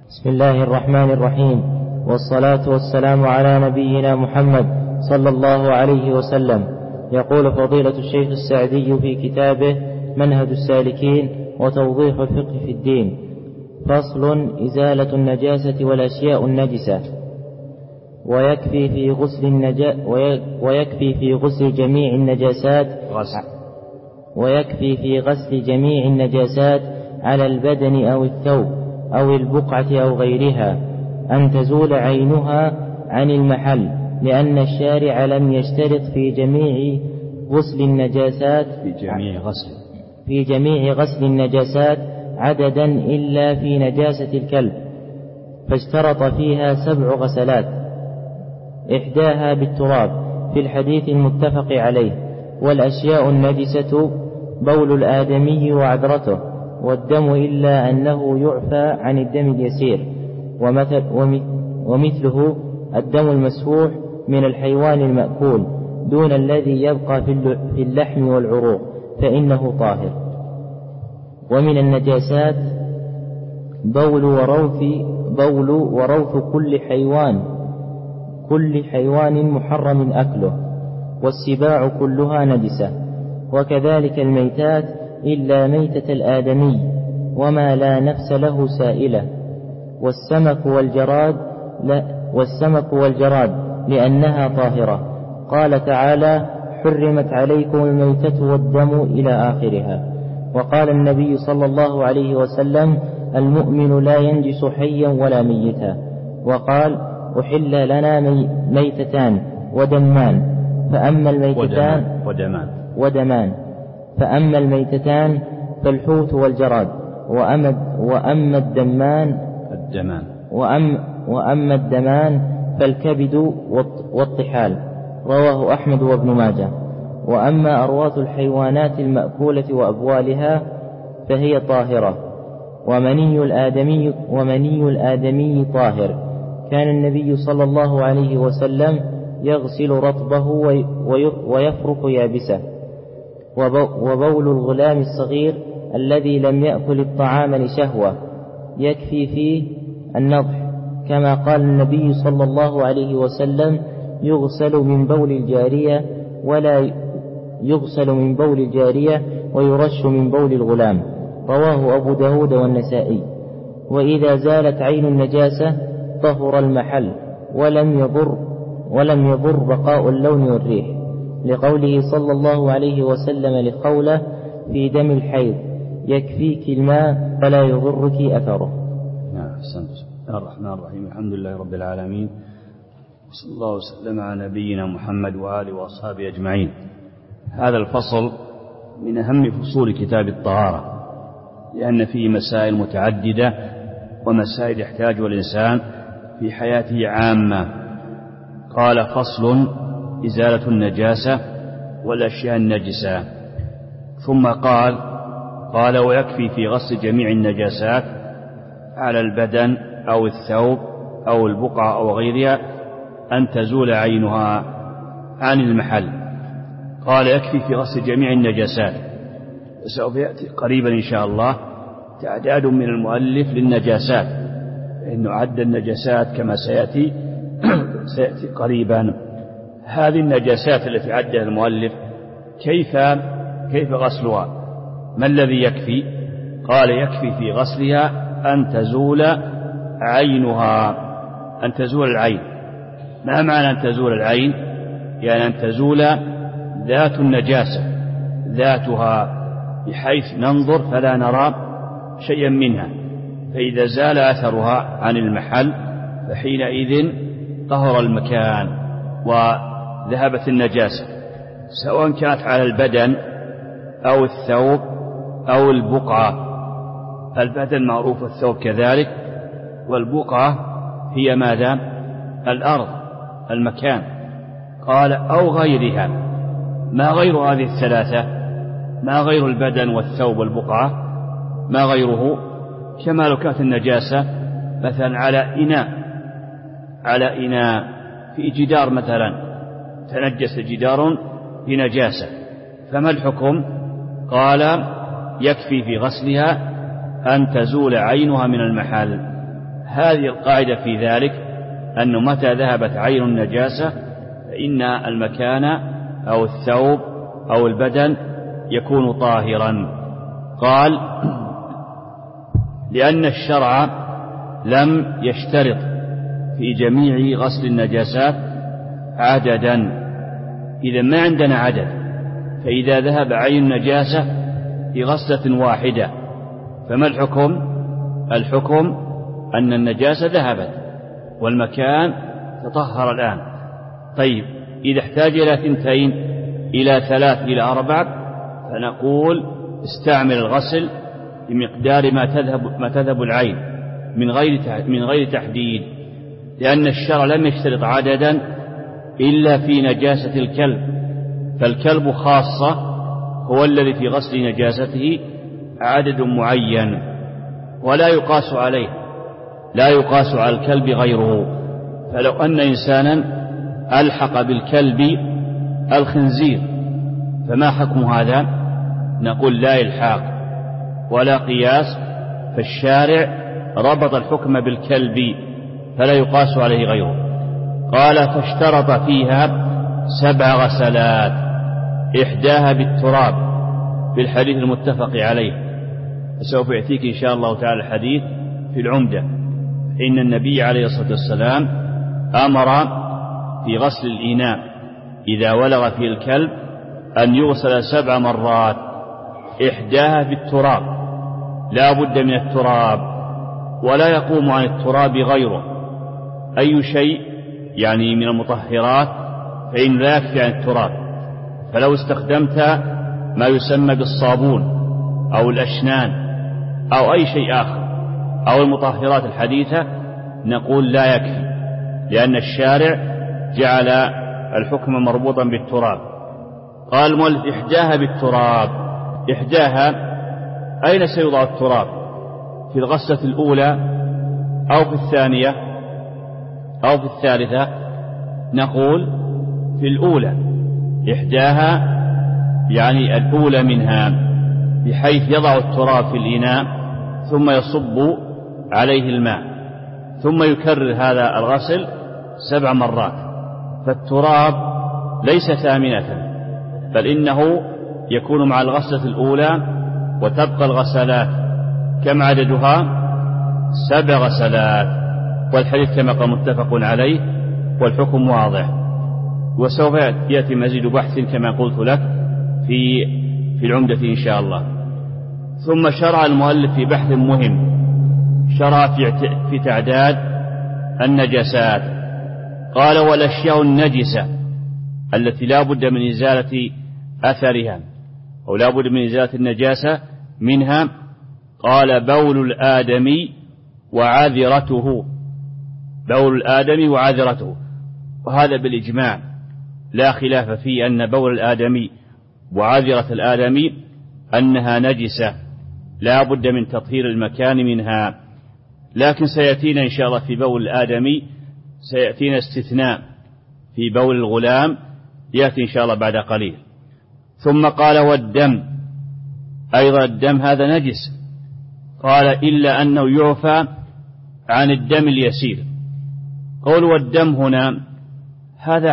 بسم الله الرحمن الرحيم، والصلاة والسلام على نبينا محمد صلى الله عليه وسلم. يقول فضيلة الشيخ السعدي في كتابه منهج السالكين وتوضيح الفقه في الدين: فصل: إزالة النجاسة والأشياء النجسة. ويكفي في غسل جميع النجاسات على البدن أو الثوب أو البقعة أو غيرها أن تزول عينها عن المحل، لأن الشارع لم يشترط في جميع غسل النجاسات عددا إلا في نجاسة الكلب، فاشترط فيها 7 غسلات، إحداها بالتراب في الحديث المتفق عليه. والأشياء النجسة بول الآدمي وعذرته والدم، إلا أنه يعفى عن الدم اليسير، ومثله الدم المسفوح من الحيوان المأكول دون الذي يبقى في اللحم والعروق، فإنه طاهر. ومن النجاسات بول وروث كل حيوان محرم أكله، والسباع كلها نجسة، وكذلك الميتات إلا ميتة الآدمي وما لا نفس له سائلة، والسمك والجراد لأنها طاهرة. قال تعالى: حرمت عليكم الميتة والدم إلى آخرها. وقال النبي صلى الله عليه وسلم: المؤمن لا ينجس حيا ولا ميتا. وقال: أحل لنا ميتتان ودمان، فأما الميتتان فالحوت والجراد، وأما الدمان فالكبد والطحال. رواه أحمد وابن ماجه. وأما أرواث الحيوانات المأكولة وأبوالها فهي طاهرة. ومني الآدمي طاهر. كان النبي صلى الله عليه وسلم يغسل رطبه ويفرك يابسه. وبول الغلام الصغير الذي لم يأكل الطعام لشهوة يكفي فيه النضح، كما قال النبي صلى الله عليه وسلم: يغسل من بول الجارية ويرش من بول الغلام. رواه أبو داود والنسائي. وإذا زالت عين النجاسة طهر المحل ولم يضر بقاء اللون والريح، لقوله صلى الله عليه وسلم لخولة في دم الحيض: يكفيك الماء فلا يضرك أثره. بسم الله الرحمن الرحيم. الحمد لله رب العالمين، وصلى الله وسلم على نبينا محمد وآله وأصحابه أجمعين. هذا الفصل من أهم فصول كتاب الطهارة، لأن فيه مسائل متعددة ومسائل يحتاجها الإنسان في حياته عامة. قال: فصل: إزالة النجاسة والأشياء النجسة. ثم قال: ويكفي في غسل جميع النجاسات على البدن أو الثوب أو البقعة أو غيرها أن تزول عينها عن المحل. قال: يكفي في غسل جميع النجاسات. وسوف يأتي قريبا إن شاء الله تعداد من المؤلف للنجاسات، إنه عد النجاسات كما سيأتي قريبا. هذه النجاسات التي عدها المؤلف كيف غسلها؟ ما الذي يكفي؟ قال: يكفي في غسلها أن تزول عينها، أن تزول العين. ما معنى أن تزول العين؟ يعني أن تزول ذات النجاسة، ذاتها، بحيث ننظر فلا نرى شيئا منها. فإذا زال أثرها عن المحل فحينئذ طهر المكان وذهبت النجاسة، سواء كانت على البدن أو الثوب أو البقعة. البدن معروف، الثوب كذلك، والبقعة هي ماذا؟ الأرض، المكان. قال: أو غيرها. ما غير هذه الثلاثة؟ ما غير البدن والثوب والبقعة؟ ما غيره؟ كما لو كانت النجاسة مثلا على إناء في جدار مثلا، تنجس جدار بنجاسة، فما الحكم؟ قال: يكفي في غسلها أن تزول عينها من المحل. هذه القاعدة في ذلك أنه متى ذهبت عين النجاسة فإن المكان أو الثوب أو البدن يكون طاهرا. قال: لأن الشرع لم يشترط في جميع غسل النجاسات عددا. إذا ما عندنا عدد، فإذا ذهب عين النجاسة في غسلة واحدة فما الحكم؟ الحكم أن النجاسة ذهبت والمكان تطهر الآن. طيب، إذا احتاج إلى 2 إلى 3 إلى 4 فنقول استعمل الغسل بمقدار ما تذهب العين من غير تحديد، لأن الشرع لم يشترط عددا إلا في نجاسة الكلب، فالكلب خاصة هو الذي في غسل نجاسته عدد معين ولا يقاس عليه، لا يقاس على الكلب غيره. فلو أن إنسانا ألحق بالكلب الخنزير فما حكم هذا؟ نقول لا إلحاق ولا قياس، فالشارع ربط الحكم بالكلب فلا يقاس عليه غيره. قال: فاشترط فيها 7 غسلات، إحداها بالتراب في الحديث المتفق عليه، وسوف يأتيك إن شاء الله تعالى الحديث في العمدة. إن النبي عليه الصلاة والسلام أمر في غسل الإناء إذا ولغ فيه الكلب أن يغسل 7 مرات، إحداها بالتراب، لا بد من التراب ولا يقوم عن التراب غيره، أي شيء يعني من المطهرات فإن لا يكفي عن التراب. فلو استخدمت ما يسمى بالصابون أو الأشنان أو أي شيء آخر أو المطهرات الحديثة نقول لا يكفي، لأن الشارع جعل الحكم مربوطا بالتراب. قال المؤلف: إحداها بالتراب. إحداها أين سيوضع التراب؟ في الغسلة الأولى أو في الثانية أو في الثالثة؟ نقول في الأولى. إحداها يعني الأولى منها، بحيث يضع التراب في الإناء ثم يصب عليه الماء ثم يكرر هذا الغسل 7 مرات. فالتراب ليس ثامنة، بل إنه يكون مع الغسلة الأولى، وتبقى الغسلات كم عددها؟ 7 غسلات، والحديث كما قال متفق عليه والحكم واضح. وسوف يأتي مزيد بحث كما قلت لك في العمدة إن شاء الله. ثم شرع المؤلف في بحث مهم، شرع في تعداد النجاسات. قال: والأشياء النجسة التي لا بد من إزالة أثرها أو لا بد من إزالة النجاسة منها، قال: بول الآدمي وعذرته. بول الآدمي وعذرته، وهذا بالإجماع لا خلاف فيه أن بول الآدمي وعذرة الآدمي أنها نجسة لا بد من تطهير المكان منها. لكن سيأتينا إن شاء الله في بول الآدمي سيأتينا استثناء في بول الغلام، يأتي إن شاء الله بعد قليل. ثم قال: والدم أيضا الدم هذا نجس. قال: إلا أنه يعفى عن الدم اليسير. قول والدم هنا هذا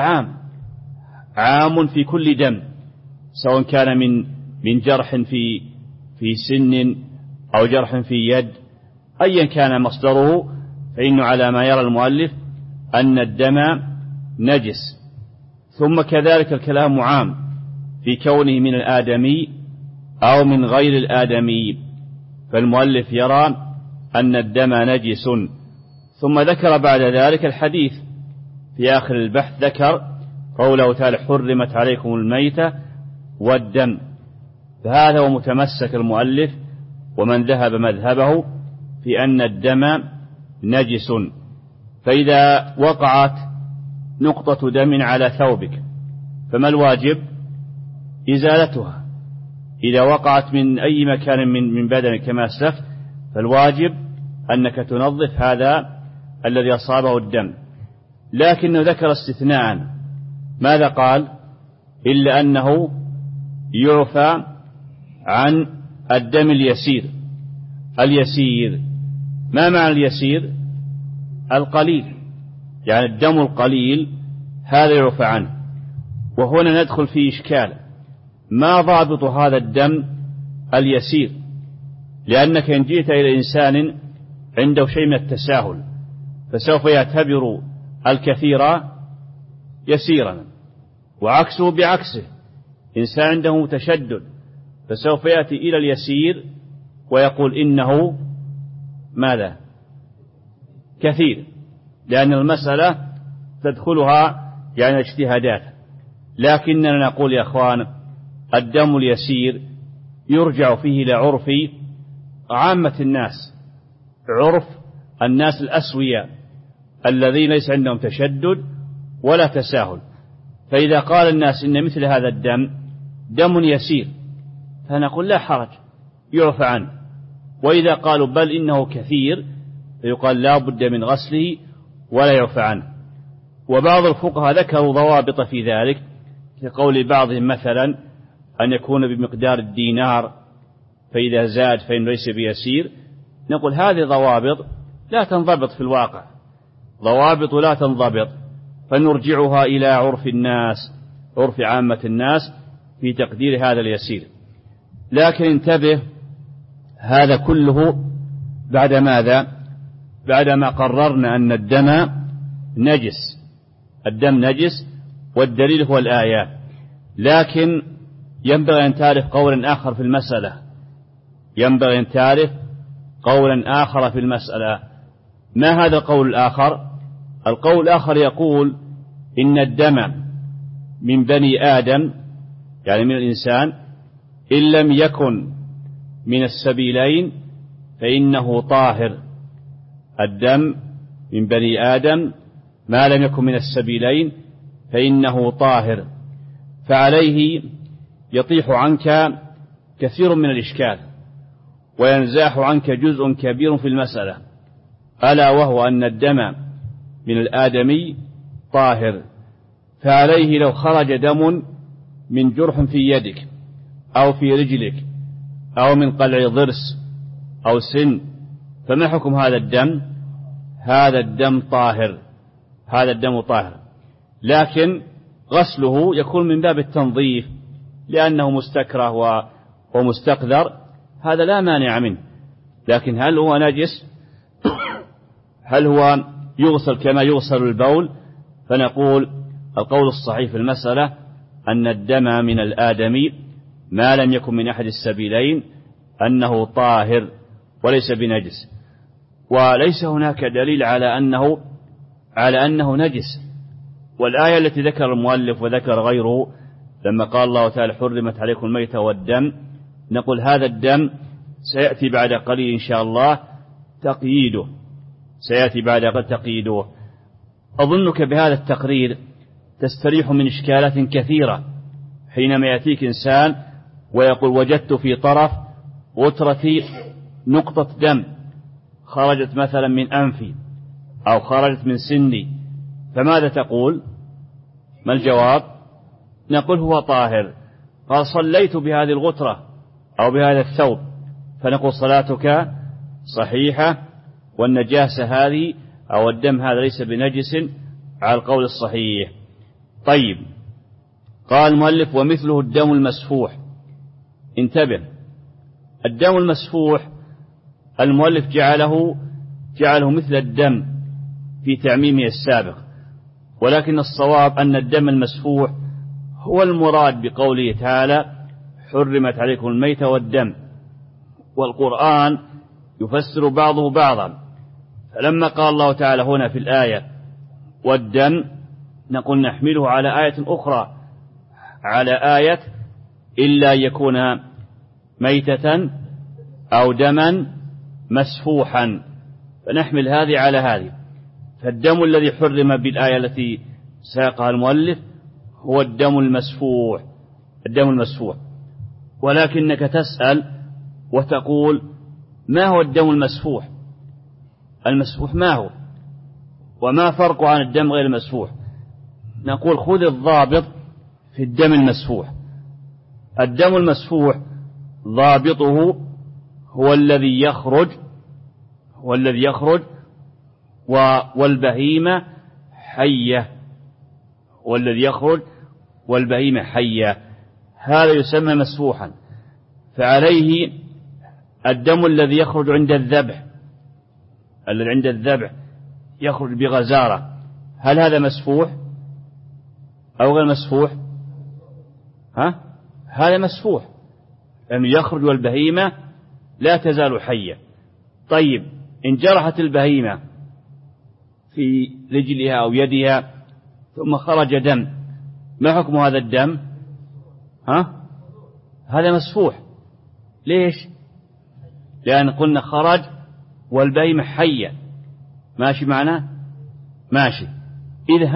عام في كل دم، سواء كان من جرح في سن أو جرح في يد، أيا كان مصدره، فإنه على ما يرى المؤلف أن الدم نجس. ثم كذلك الكلام عام في كونه من الآدمي أو من غير الآدمي، فالمؤلف يرى أن الدم نجس. ثم ذكر بعد ذلك الحديث في آخر البحث، ذكر قوله تعالى: حرمت عليكم الميتة والدم. فهذا هو متمسك المؤلف ومن ذهب مذهبه في أن الدم نجس. فإذا وقعت نقطة دم على ثوبك فما الواجب؟ إزالتها. إذا وقعت من أي مكان من بدنك كما أسلفت فالواجب أنك تنظف هذا الذي أصابه الدم. لكنه ذكر استثناء، ماذا قال؟ إلا أنه يعفى عن الدم اليسير. اليسير ما معنى اليسير؟ القليل، يعني الدم القليل هذا يعفى عنه. وهنا ندخل في إشكال، ما ضابط هذا الدم اليسير؟ لأنك إن جئت إلى إنسان عنده شيء من التساهل فسوف يعتبر الكثير يسيرا، وعكسه بعكسه، إنسان عنده متشدد فسوف يأتي إلى اليسير ويقول إنه ماذا؟ كثير، لأن المسألة تدخلها يعني اجتهادات. لكننا نقول يا أخوان الدم اليسير يرجع فيه إلى عرف عامة الناس، عرف الناس الأسوياء الذين ليس عندهم تشدد ولا تساهل. فإذا قال الناس إن مثل هذا الدم دم يسير فنقول لا حرج يعفى عنه، وإذا قالوا بل إنه كثير فيقال لا بد من غسله ولا يعفى عنه. وبعض الفقهاء ذكروا ضوابط في ذلك، كقول بعضهم مثلا أن يكون بمقدار الدينار، فإذا زاد فإنه ليس بيسير. نقول هذه ضوابط لا تنضبط في الواقع، ضوابط لا تنضبط، فنرجعها إلى عرف الناس، عرف عامة الناس في تقدير هذا اليسير. لكن انتبه، هذا كله بعد ماذا؟ بعدما قررنا أن الدم نجس، الدم نجس، والدليل هو الآيات. لكن ينبغي أن تعرف قولا آخر في المسألة، ينبغي أن تعرف قولا آخر في المسألة. ما هذا القول الآخر؟ القول الآخر يقول إن الدم من بني آدم، يعني من الإنسان، إن لم يكن من السبيلين فإنه طاهر. الدم من بني آدم ما لم يكن من السبيلين فإنه طاهر، فعليه يطيح عنك كثير من الإشكال وينزاح عنك جزء كبير في المسألة، ألا وهو أن الدم من الآدمي طاهر. فعليه لو خرج دم من جرح في يدك أو في رجلك أو من قلع ضرس أو سن، فما حكم هذا الدم؟ هذا الدم طاهر، هذا الدم طاهر، لكن غسله يكون من باب التنظيف لأنه مستكره ومستقذر، هذا لا مانع منه. لكن هل هو نجس؟ هل هو يغسل كما يغسل البول؟ فنقول القول الصحيح في المسألة أن الدم من الآدمي ما لم يكن من أحد السبيلين أنه طاهر وليس بنجس، وليس هناك دليل على أنه نجس. والآية التي ذكر المؤلف وذكر غيره لما قال الله تعالى حرمت عليكم الميتة والدم، نقول هذا الدم سيأتي بعد قليل إن شاء الله تقييده، سيأتي بعد قليل تقييده. أظنك بهذا التقرير تستريح من إشكالات كثيرة حينما يأتيك إنسان ويقول وجدت في طرف غترتي نقطة دم خرجت مثلا من أنفي أو خرجت من سني، فماذا تقول؟ ما الجواب؟ نقول هو طاهر. قال صليت بهذه الغترة أو بهذا الثوب، فنقول صلاتك صحيحة، والنجاسة هذه أو الدم هذا ليس بنجس على القول الصحيح. طيب، قال المؤلف ومثله الدم المسفوح. انتبه، الدم المسفوح المؤلف جعله مثل الدم في تعميمه السابق، ولكن الصواب أن الدم المسفوح هو المراد بقوله تعالى حرمت عليكم الميتة والدم، والقرآن يفسر بعضه بعضا. فلما قال الله تعالى هنا في الآية والدم، نقول نحمله على آية أخرى، على آية إلا يكون ميتة أو دما مسفوحا، فنحمل هذه على هذه. فالدم الذي حرم بالآية التي ساقها المؤلف هو الدم المسفوح، الدم المسفوح. ولكنك تسأل وتقول ما هو الدم المسفوح؟ المسفوح ما هو؟ وما فرق عن الدم غير المسفوح؟ نقول خذ الضابط في الدم المسفوح. الدم المسفوح ضابطه هو الذي يخرج والبهيمة حية، والذي يخرج والبهيمة حية، هذا يسمى مسفوحا. فعليه الدم الذي يخرج عند الذبح، الذي عند الذبح يخرج بغزارة، هل هذا مسفوح أو غير مسفوح؟ هذا مسفوح، لأنه يخرج والبهيمة لا تزال حية. طيب إن جرحت البهيمة في رجلها أو يدها ثم خرج دم، ما حكم هذا الدم؟ هذا مسفوح. ليش؟ لأن قلنا خرج والبهيمة حية، ماشي معنا؟ ماشي. إذ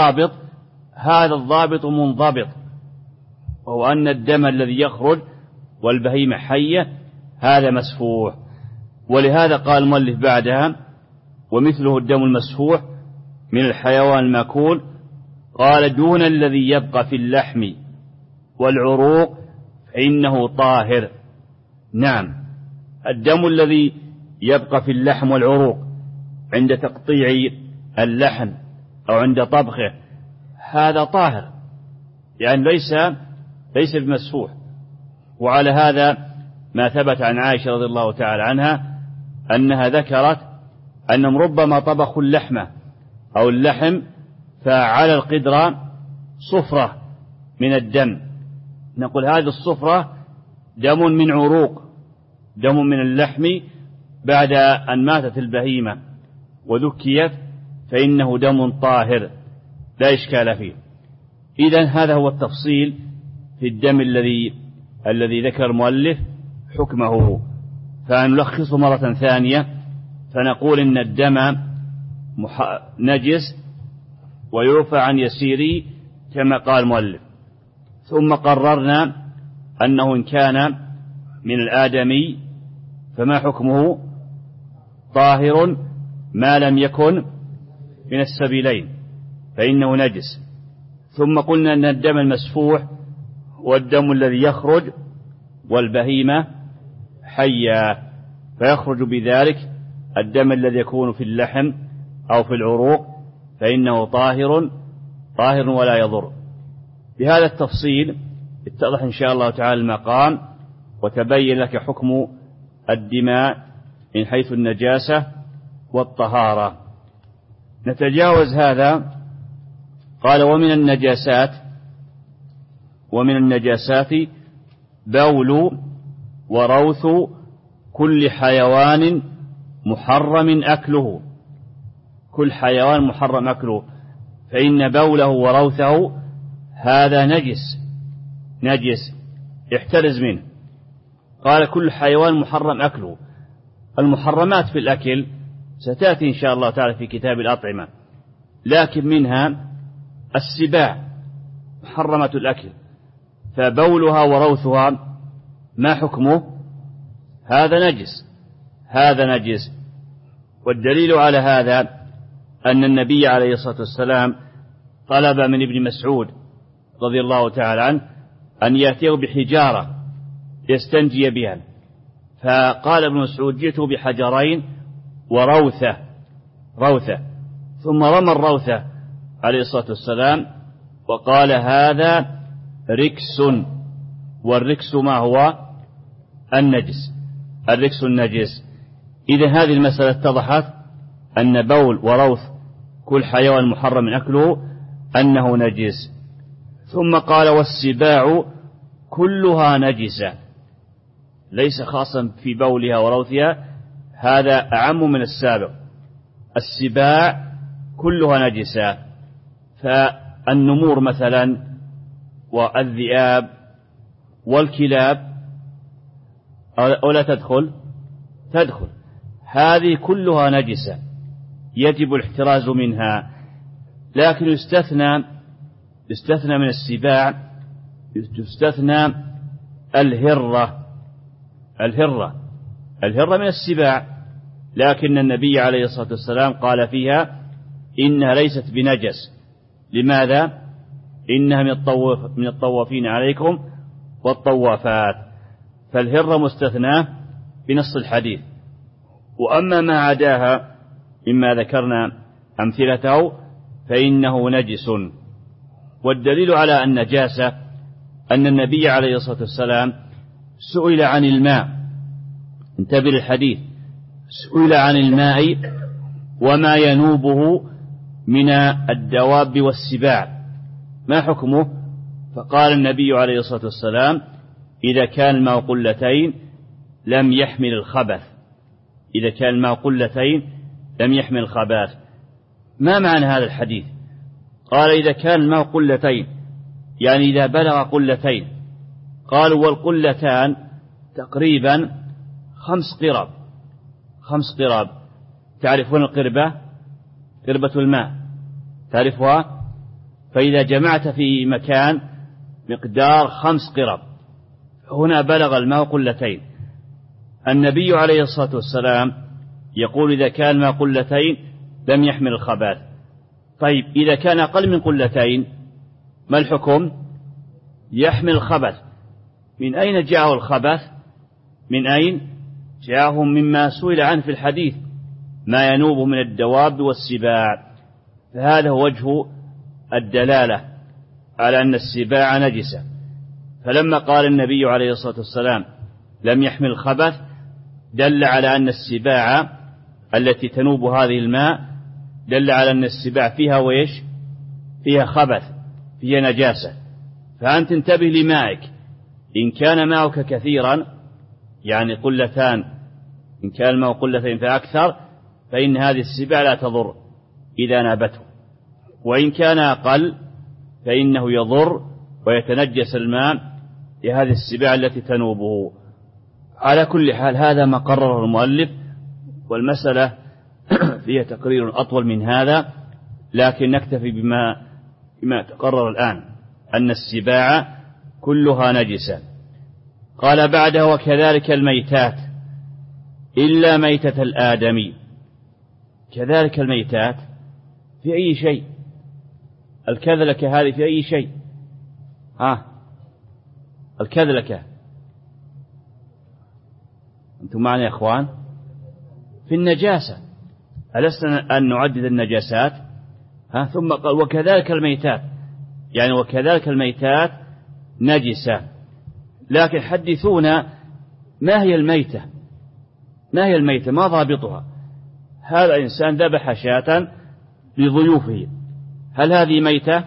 هذا الضابط منضبط، وهو أن الدم الذي يخرج والبهيمة حية هذا مسفوح. ولهذا قال المؤلف بعدها: ومثله الدم المسفوح من الحيوان المأكول، قال: دون الذي يبقى في اللحم والعروق فإنه طاهر. نعم، الدم الذي يبقى في اللحم والعروق عند تقطيع اللحم أو عند طبخه هذا طاهر، يعني ليس بمسفوح. وعلى هذا ما ثبت عن عائشة رضي الله تعالى عنها أنها ذكرت أنهم ربما طبخوا اللحمة أو اللحم فعلى القدرة صفرة من الدم، نقول هذه الصفرة دم من عروق، دم من اللحم بعد أن ماتت البهيمة وذكيت، فإنه دم طاهر لا إشكال فيه. إذن هذا هو التفصيل في الدم الذي ذكر المؤلف حكمه. فنلخصه مرة ثانية فنقول إن الدم نجس ويعفى عن يسيره كما قال المؤلف. ثم قررنا أنه إن كان من الآدمي فما حكمه؟ طاهر ما لم يكن من السبيلين فإنه نجس. ثم قلنا أن الدم المسفوح هو الدم الذي يخرج والبهيمة حية، فيخرج بذلك الدم الذي يكون في اللحم أو في العروق فإنه طاهر ولا يضر. بهذا التفصيل اتضح إن شاء الله تعالى المقام، وتبين لك حكم الدماء من حيث النجاسة والطهارة. نتجاوز هذا. قال: ومن النجاسات بول وروث كل حيوان محرم أكله. كل حيوان محرم أكله، فإن بوله وروثه هذا نجس احترز منه. قال: كل حيوان محرم أكله. المحرمات في الأكل ستأتي إن شاء الله تعالى في كتاب الأطعمة، لكن منها السباع محرمة الأكل، فبولها وروثها ما حكمه؟ هذا نجس. والدليل على هذا أن النبي عليه الصلاة والسلام طلب من ابن مسعود رضي الله تعالى عنه أن يأتيه بحجارة يستنجي بها، فقال ابن مسعود: جئت بحجرين وروثة، ثم رمى الروثة عليه الصلاة والسلام وقال: هذا ركس. والركس ما هو؟ الركس النجس. إذا هذه المسألة اتضحت أن بول وروث كل حيوان محرم أكله أنه نجس. ثم قال: والسباع كلها نجسة، ليس خاصا في بولها وروثها، هذا أعم من السابق. السباع كلها نجسة، فالنمور مثلا والذئاب والكلاب أولا تدخل، هذه كلها نجسة يجب الاحتراز منها. لكن يستثنى من السباع، يستثنى الهرة من السباع، لكن النبي عليه الصلاة والسلام قال فيها إنها ليست بنجس. لماذا؟ إنها من الطوافين عليكم والطوافات، فالهرة مستثناة بنص الحديث. وأما ما عداها مما ذكرنا أمثلته فإنه نجس. والدليل على النجاسة أن النبي عليه الصلاة والسلام سئل عن الماء، انتبه الحديث، سئل عن الماء وما ينوبه من الدواب والسباع ما حكمه؟ فقال النبي عليه الصلاة والسلام إذا كان الماء قلتين لم يحمل الخبث. إذا كان الماء قلتين لم يحمل الخبث. ما معنى هذا الحديث؟ قال إذا كان الماء قلتين يعني إذا بلغ قلتين. قالوا والقلتان تقريبا 5 قرب. 5 قرب. تعرفون القربة؟ قربة الماء تعرفها؟ فإذا جمعت في مكان مقدار 5 قرب هنا بلغ الماء قلتين. النبي عليه الصلاة والسلام يقول إذا كان الماء قلتين لم يحمل الخبث. طيب إذا كان أقل من قلتين ما الحكم؟ يحمل الخبث. من أين جاءه الخبث؟ من أين جاءه؟ مما سئل عنه في الحديث ما ينوب من الدواب والسباع. فهذا هو وجه الدلالة على أن السباع نجسة. فلما قال النبي عليه الصلاة والسلام لم يحمل الخبث دل على أن السباع التي تنوب هذه الماء دل على أن السباع فيها ويش؟ فيها خبث، فيها نجاسة. فأنت انتبه لمائك، إن كان ماؤك كثيرا يعني قلتان، إن كان الماء قلتين فأكثر فإن هذه السباع لا تضر إذا نابته، وإن كان أقل فإنه يضر ويتنجس الماء لهذه السباع التي تنوبه. على كل حال هذا ما قرره المؤلف، والمسألة فيها تقرير أطول من هذا، لكن نكتفي بما تقرر الآن أن السباع كلها نجسة. قال بعده وكذلك الميتات إلا ميتة الآدمي. كذلك الميتات في أي شيء؟ الكذلكة هذه في أي شيء؟ الكذلكة أنتم معنا يا أخوان؟ في النجاسة. ألسنا أن نعدد النجاسات؟ ثم قال وكذلك الميتات، يعني وكذلك الميتات نجسة. لكن حدثونا ما هي الميتة؟ ما هي الميتة؟ ما ضابطها؟ هذا إنسان ذبح شاة لضيوفه، هل هذه ميتة؟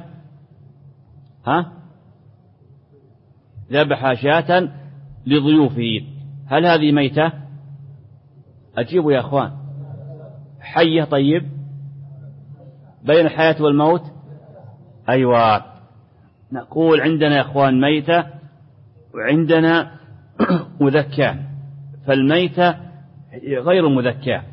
ذبح شاة لضيوفه، هل هذه ميتة؟ أجيبوا يا أخوان. حية؟ طيب بين الحياة والموت؟ أيوة. نقول عندنا يا أخوان ميتة وعندنا مذكاة. فالميتة غير مذكاة،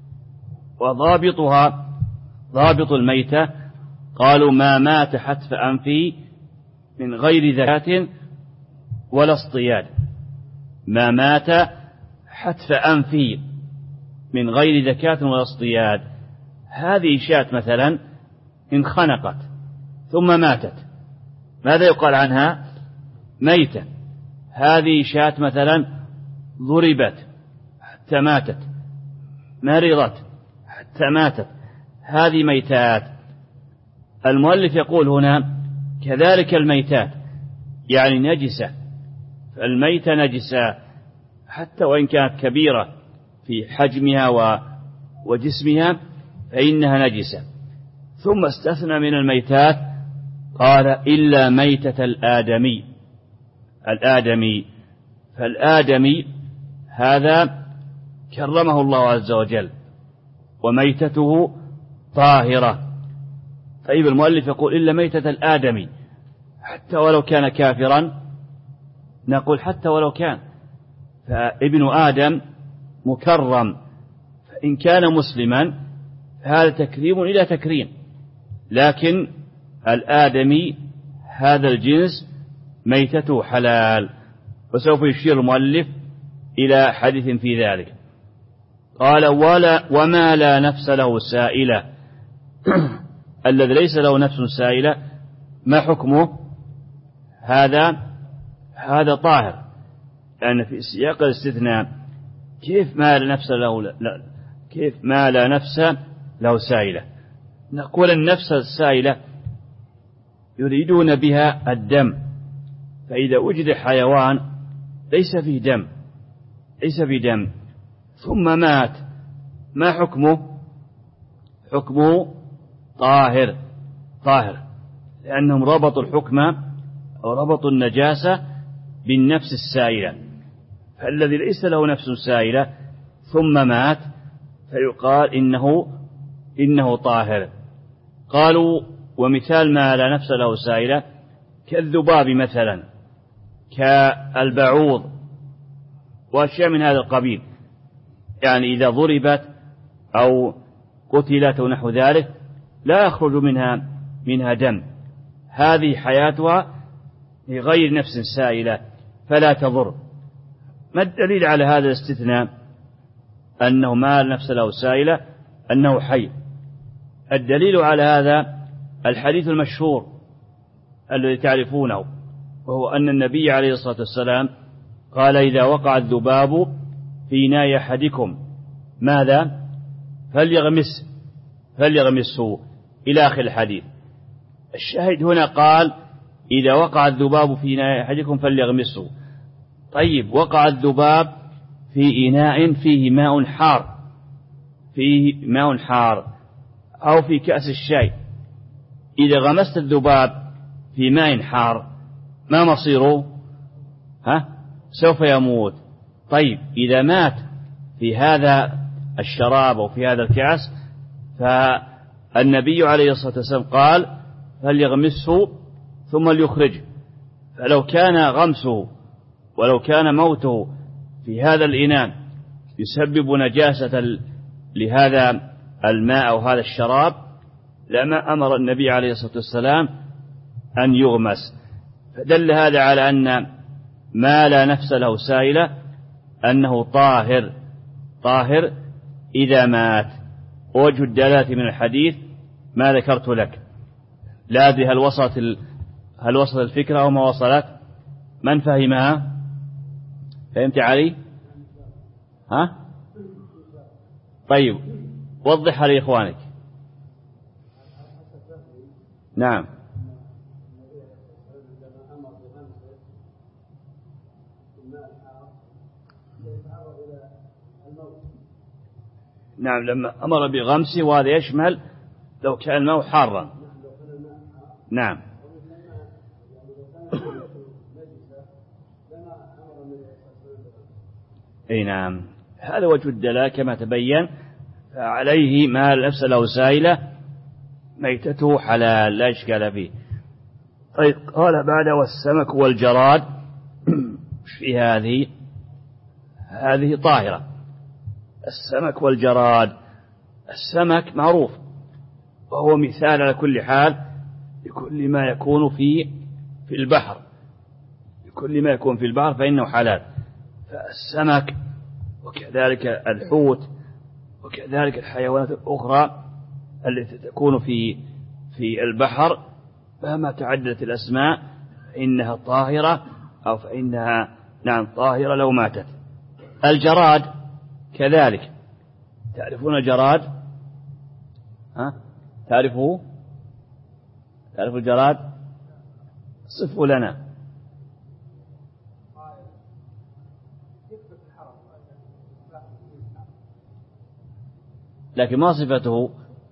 وضابطها ضابط الميتة قالوا ما مات حتف أنفه من غير ذكاة ولا اصطياد. ما مات حتف أنفه من غير ذكاة ولا اصطياد. هذه شاة مثلا انخنقت ثم ماتت، ماذا يقال عنها؟ ميتة. هذه شاة مثلا ضربت حتى ماتت، مرضت حتى ماتت، هذه ميتات. المؤلف يقول هنا كذلك الميتات يعني نجسة. فالميتة نجسة حتى وإن كانت كبيرة في حجمها وجسمها فإنها نجسة. ثم استثنى من الميتات قال إلا ميتة الآدمي. الآدمي، فالآدمي هذا كرمه الله عز وجل وميتته طاهرة. طيب المؤلف يقول إلا ميتة الآدمي حتى ولو كان كافرا، نقول حتى ولو كان، فابن آدم مكرم، فإن كان مسلما فهذا تكريم إلى تكريم. لكن الآدمي هذا الجنس ميتته حلال، وسوف يشير المؤلف إلى حديث في ذلك. قال وما لا نفس له سائلة. الذي ليس له نفس سائلة ما حكمه؟ هذا طاهر، لأن في سياق الاستثناء كيف ما لا نفس له كيف ما لا نفس له سائلة. نقول النفس السائلة يريدون بها الدم، فإذا وجد حيوان ليس فيه دم ثم مات، ما حكمه؟ حكمه طاهر، لأنهم ربطوا الحكم أو ربطوا النجاسة بالنفس السائلة. فالذي ليس له نفس سائلة ثم مات فيقال إنه طاهر. قالوا ومثال ما لا نفس له سائلة كالذباب مثلا، كالبعوض وأشياء من هذا القبيل، يعني إذا ضربت أو قتلت ونحو ذلك لا يخرج منها دم، هذه حياتها لغير نفس سائلة فلا تضر. ما الدليل على هذا الاستثناء أنه ما نفس له سائلة أنه حي؟ الدليل على هذا الحديث المشهور الذي تعرفونه، وهو أن النبي عليه الصلاة والسلام قال إذا وقع الذباب في إناء أحدكم ماذا؟ فليغمسه إلى آخر الحديث. الشاهد هنا قال إذا وقع الذباب في إناء أحدكم فليغمسه. طيب وقع الذباب في إناء فيه ماء حار أو في كأس الشاي، إذا غمست الذباب في ماء حار ما مصيره؟ سوف يموت. طيب إذا مات في هذا الشراب أو في هذا الكأس فالنبي عليه الصلاة والسلام قال فليغمسه ثم ليخرجه. فلو كان غمسه ولو كان موته في هذا الإناء يسبب نجاسة لهذا الماء أو هذا الشراب لما أمر النبي عليه الصلاة والسلام أن يغمس. فدل هذا على أن ما لا نفس له سائلة أنه طاهر إذا مات. وجه الدلالة من الحديث ما ذكرت لك. لا أدري هل وصلت الفكرة أو ما وصلت؟ من فهمها؟ فهمت علي؟ طيب وضحها لإخوانك. نعم لما أمر بغمسه، وهذا يشمل لو كان الماء حارا. نعم أي نعم، هذا وجه الدلالة كما تبين. فعليه ما نفس له سائلة ميتته حلال لا إشكال فيه. طيب قال بعد والسمك والجراد في هذه طاهرة. السمك والجراد، السمك معروف وهو مثال على كل حال لكل ما يكون في البحر، لكل ما يكون في البحر فإنه حلال. فالسمك وكذلك الحوت وكذلك الحيوانات الأخرى التي تكون في البحر مهما تعددت الأسماء فإنها طاهرة أو فإنها طاهرة لو ماتت. الجراد كذلك، تعرفون الجراد؟ تعرفوا الجراد؟ صفوا لنا. لكن ما صفته؟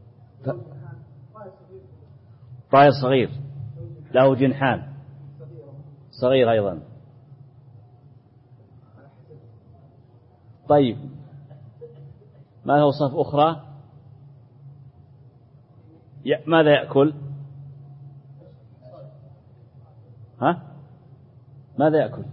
طائر صغير له جنحان، صغير أيضا. طيب ما له صف أخرى؟ ماذا يأكل؟ ماذا يأكل؟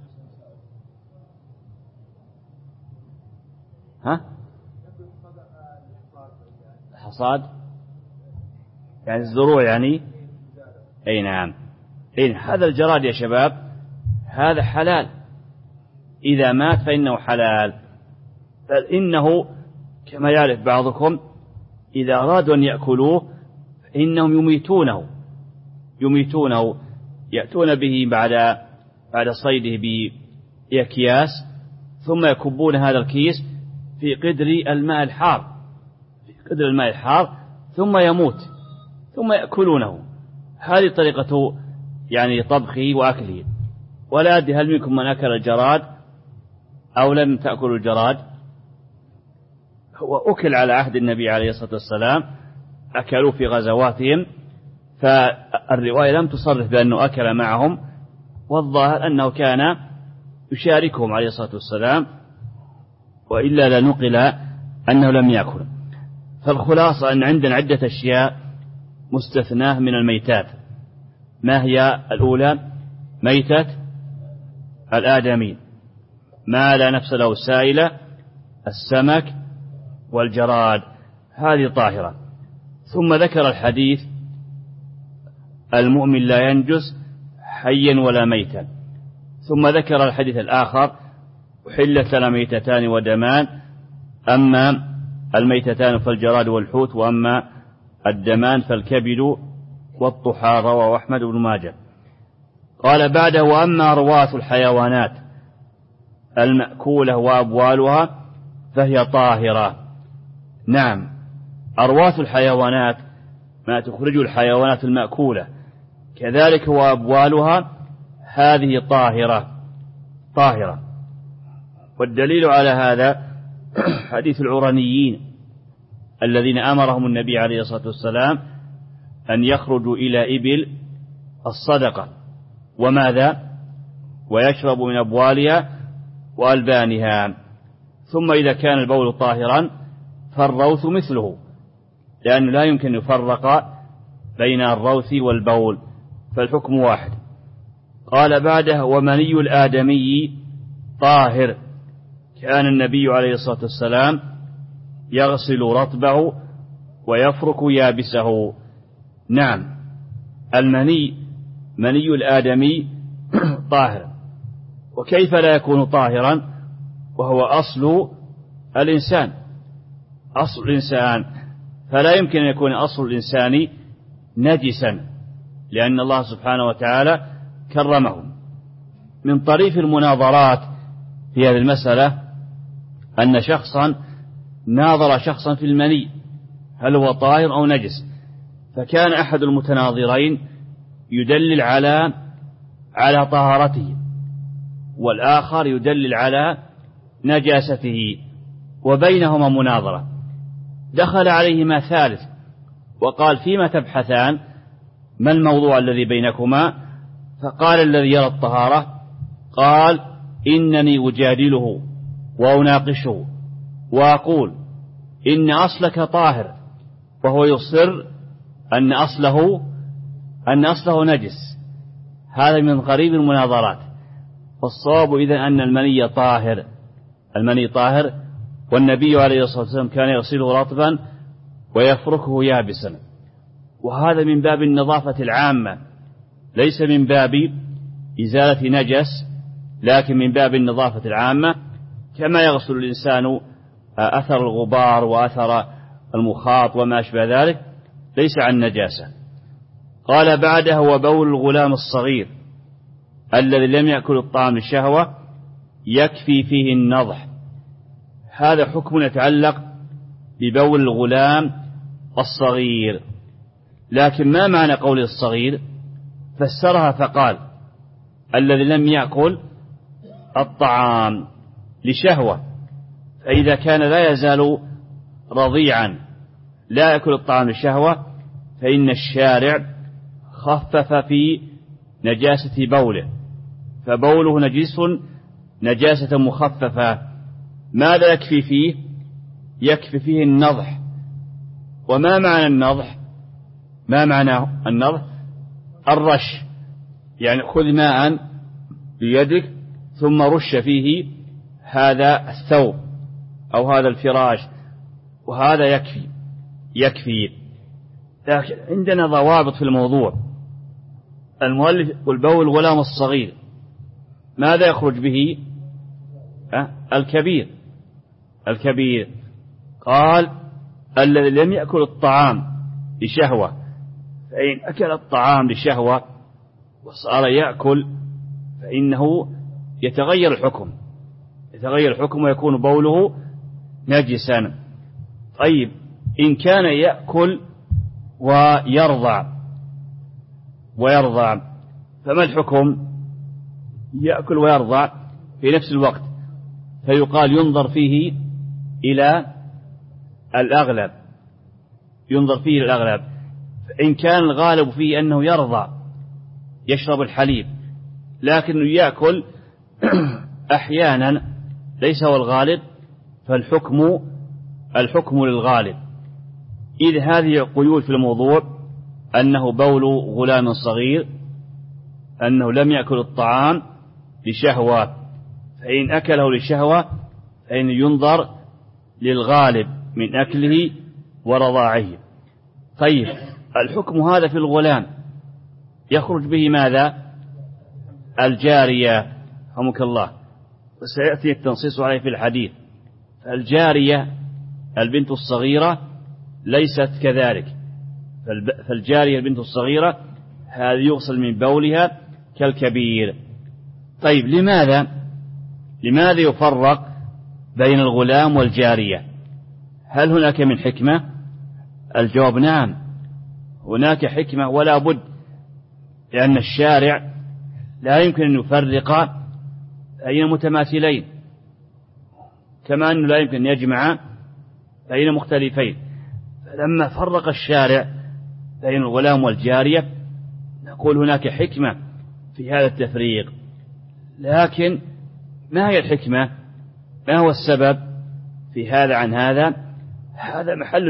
الحصاد يعني الزروع يعني. أي نعم. هذا الجراد يا شباب هذا حلال، إذا مات فإنه حلال. بل إنه كما يعرف بعضكم إذا أرادوا أن يأكلوه فإنهم يميتونه، يأتون به بعد صيده بأكياس ثم يكبون هذا الكيس في قدر الماء الحار، في قدر الماء الحار ثم يموت ثم يأكلونه. هذه طريقة يعني طبخه وأكله. ولا أدري هل منكم من أكل الجراد أو لم تأكلوا الجراد؟ هو أكل على عهد النبي عليه الصلاة والسلام، أكلوا في غزواتهم، فالرواية لم تصرح بأنه أكل معهم، والظاهر أنه كان يشاركهم عليه الصلاة والسلام، وإلا لنقل أنه لم يأكل. فالخلاصة أن عندنا عدة أشياء مستثناة من الميتات. ما هي الأولى؟ ميتة الآدمي، ما لا نفس له سائلة، السمك والجراد، هذه طاهرة. ثم ذكر الحديث المؤمن لا ينجس حيا ولا ميتا. ثم ذكر الحديث الآخر أحلت لنا ميتتان ودمان، أما الميتتان فالجراد والحوت، وأما الدمان فالكبد والطحال، رواه أحمد بن ماجه. قال بعده وأما أرواث الحيوانات المأكولة وأبوالها فهي طاهرة. نعم، أرواث الحيوانات ما تخرج الحيوانات المأكولة كذلك وأبوالها هذه طاهرة. والدليل على هذا حديث العرنيين الذين أمرهم النبي عليه الصلاة والسلام أن يخرجوا إلى إبل الصدقة وماذا؟ ويشرب من أبوالها وألبانها. ثم إذا كان البول طاهرا فالروث مثله، لأنه لا يمكن يفرق بين الروث والبول، فالحكم واحد. قال بعده ومني الآدمي طاهر، كان النبي عليه الصلاة والسلام يغسل رطبه ويفرك يابسه. نعم، مني الآدمي طاهر. وكيف لا يكون طاهرا وهو أصل الإنسان؟ فلا يمكن أن يكون أصل الإنسان نجسا، لأن الله سبحانه وتعالى كرمه. من طريف المناظرات في هذه المسألة أن شخصا ناظر شخصا في المني هل هو طاهر أو نجس، فكان أحد المتناظرين يدلل على طهارته، والآخر يدلل على نجاسته، وبينهما مناظرة. دخل عليهما ثالث وقال فيما تبحثان؟ ما الموضوع الذي بينكما؟ فقال الذي يرى الطهارة قال إنني أجادله وأناقشه وأقول إن أصلك طاهر، وهو يصر أن أصله نجس. هذا من غريب المناظرات. فالصواب إذن أن المني طاهر، والنبي عليه الصلاة والسلام كان يغسله رطبا ويفركه يابسا. وهذا من باب النظافة العامة، ليس من باب إزالة نجس، لكن من باب النظافة العامة، كما يغسل الإنسان أثر الغبار وأثر المخاط وما أشبه ذلك، ليس عن نجاسة. قال بعده وبول الغلام الصغير الذي لم يأكل الطعام للشهوة يكفي فيه النضح. هذا حكم يتعلق ببول الغلام الصغير. لكن ما معنى قول الصغير؟ فسرها فقال الذي لم يأكل الطعام لشهوة، فإذا كان لا يزال رضيعا لا يأكل الطعام لشهوة فإن الشارع خفف في نجاسة بوله، فبوله نجاسة مخففة. ماذا يكفي فيه؟ يكفي فيه النضح. وما معنى النضح؟ ما معنى النضح؟ الرش، يعني خذ ماء بيدك ثم رش فيه هذا الثوب أو هذا الفراش، وهذا يكفي. لكن عندنا ضوابط في الموضوع. المؤلف والبول الغلام الصغير ماذا يخرج به؟ الكبير. قال الذي لم يأكل الطعام لشهوة، فإن أكل الطعام لشهوة وصار يأكل فإنه يتغير الحكم ويكون بوله نجسا. طيب، إن كان يأكل ويرضع فما الحكم؟ يأكل ويرضع في نفس الوقت، فيقال ينظر فيه إلى الأغلب، إن كان الغالب فيه أنه يرضع يشرب الحليب لكنه يأكل أحيانا ليس هو الغالب، فالحكم للغالب. إذ هذه قيود في الموضوع: أنه بول غلام صغير، أنه لم يأكل الطعام لشهوة، فإن أكله لشهوة فإن ينظر للغالب من أكله ورضاعه. طيب، الحكم هذا في الغلام يخرج به ماذا؟ الجارية، رحمك الله، وسيأتي التنصيص عليه في الحديث. الجارية البنت الصغيرة ليست كذلك، فالجارية البنت الصغيرة هذه يغسل من بولها كالكبير. طيب، لماذا يفرق بين الغلام والجارية؟ هل هناك من حكمة؟ الجواب نعم، هناك حكمة ولا بد، لأن الشارع لا يمكن أن يفرق بين متماثلين، كما أنه لا يمكن أن يجمع بين مختلفين. فلما فرق الشارع بين الغلام والجارية نقول هناك حكمة في هذا التفريق. لكن ما هي الحكمة؟ ما هو السبب في هذا عن هذا؟ هذا محل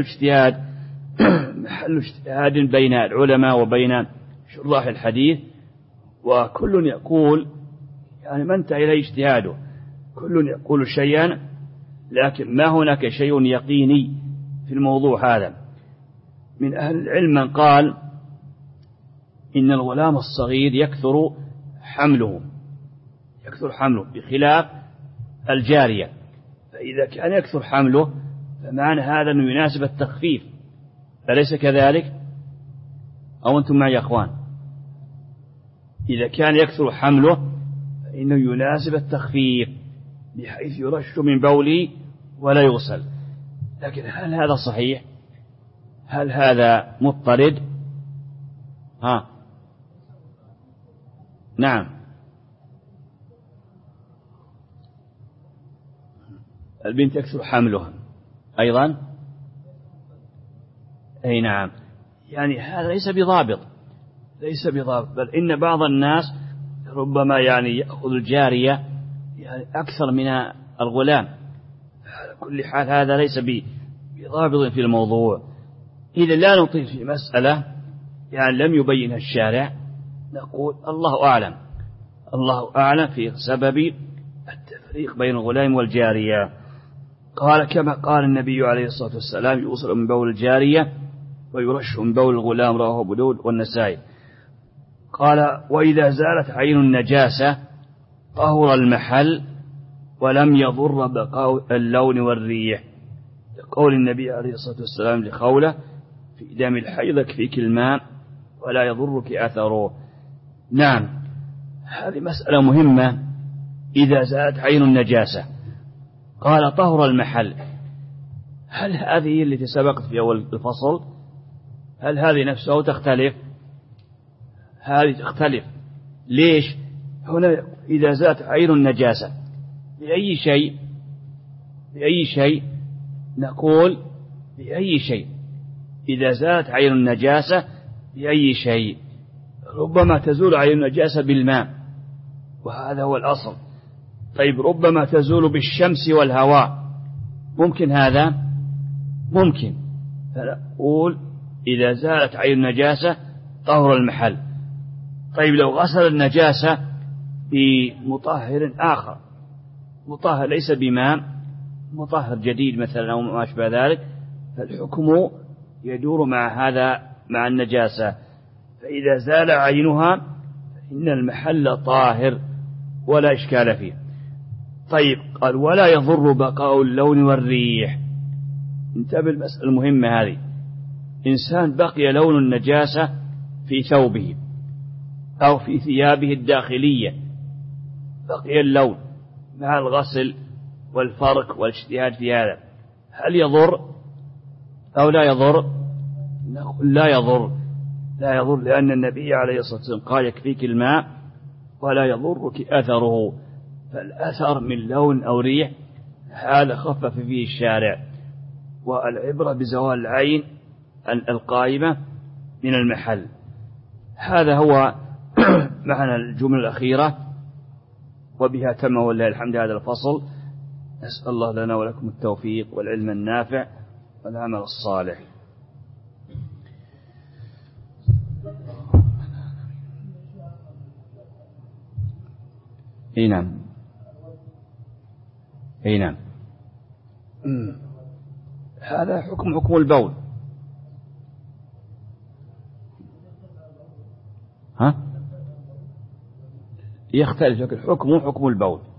اجتهاد بين العلماء وبين شراح الحديث، وكل يقول يعني ما انتهى إليه اجتهاده، كل يقول شيئا، لكن ما هناك شيء يقيني في الموضوع هذا. من أهل العلم من قال إن الغلام الصغير يكثر حمله بخلاف الجارية، فإذا كان يكثر حمله فمعنى هذا أنه يناسب التخفيف، أليس كذلك؟ أو أنتم معي يا أخوان؟ إذا كان يكثر حمله فإنه يناسب التخفيف بحيث يرش من بوله ولا يغسل. لكن هل هذا صحيح؟ هل هذا مضطرد؟ نعم، البنت يكثر حملها أيضا، أي نعم، يعني هذا ليس بضابط، بل إن بعض الناس ربما يعني يأخذ الجارية يعني أكثر من الغلام. على كل حال هذا ليس بضابط في الموضوع. إذا لا نطيل في مسألة يعني لم يبينها الشارع، نقول الله أعلم في سبب التفريق بين الغلام والجارية. قال كما قال النبي عليه الصلاة والسلام: يغسل من بول الجارية ويرش من بول الغلام، رواه أبو داود والنسائي. قال: وإذا زالت عين النجاسة طهر المحل ولم يضر بقاء اللون والريح، لقول النبي عليه الصلاة والسلام لخولة: في دم الحيض يكفيك الماء ولا يضرك أثره. نعم، هذه مسألة مهمة. إذا زالت عين النجاسة، قال طهر المحل، هل هذه التي سبقت في أول الفصل؟ هل هذه نفسها أو تختلف؟ هذه تختلف. ليش؟ هنا إذا زالت عين النجاسة بأي شيء نقول بأي شيء. إذا زالت عين النجاسة بأي شيء، ربما تزول عين النجاسة بالماء وهذا هو الأصل. طيب، ربما تزول بالشمس والهواء، ممكن هذا؟ ممكن. فنقول إذا زالت عين النجاسة طهر المحل. طيب، لو غسل النجاسة بمطهر آخر، مطهر ليس بماء، مطهر جديد مثلا أو ما أشبه ذلك، فالحكم يدور مع النجاسة. فإذا زال عينها فإن المحل طاهر ولا إشكال فيه. طيب، قال: ولا يضر بقاء اللون والريح. انتبه المسألة المهمة هذه. إنسان بقي لون النجاسة في ثوبه أو في ثيابه الداخلية، بقي اللون مع الغسل والفرك والاجتهاد في هذا، هل يضر أو لا يضر؟ نقول لا يضر، لا يضر، لأن النبي عليه الصلاة والسلام قال يكفيك الماء ولا يضرك أثره، فالأثر من لون أو ريح هذا خفف فيه الشارع، والعبرة بزوال العين القائمة من المحل. هذا هو معنى الجملة الأخيرة، وبها تم ولله الحمد هذا الفصل. نسأل الله لنا ولكم التوفيق والعلم النافع والعمل الصالح. اي نعم، اي نعم، هذا حكم البول. ها يختلف، لكن حكمه حكم البول.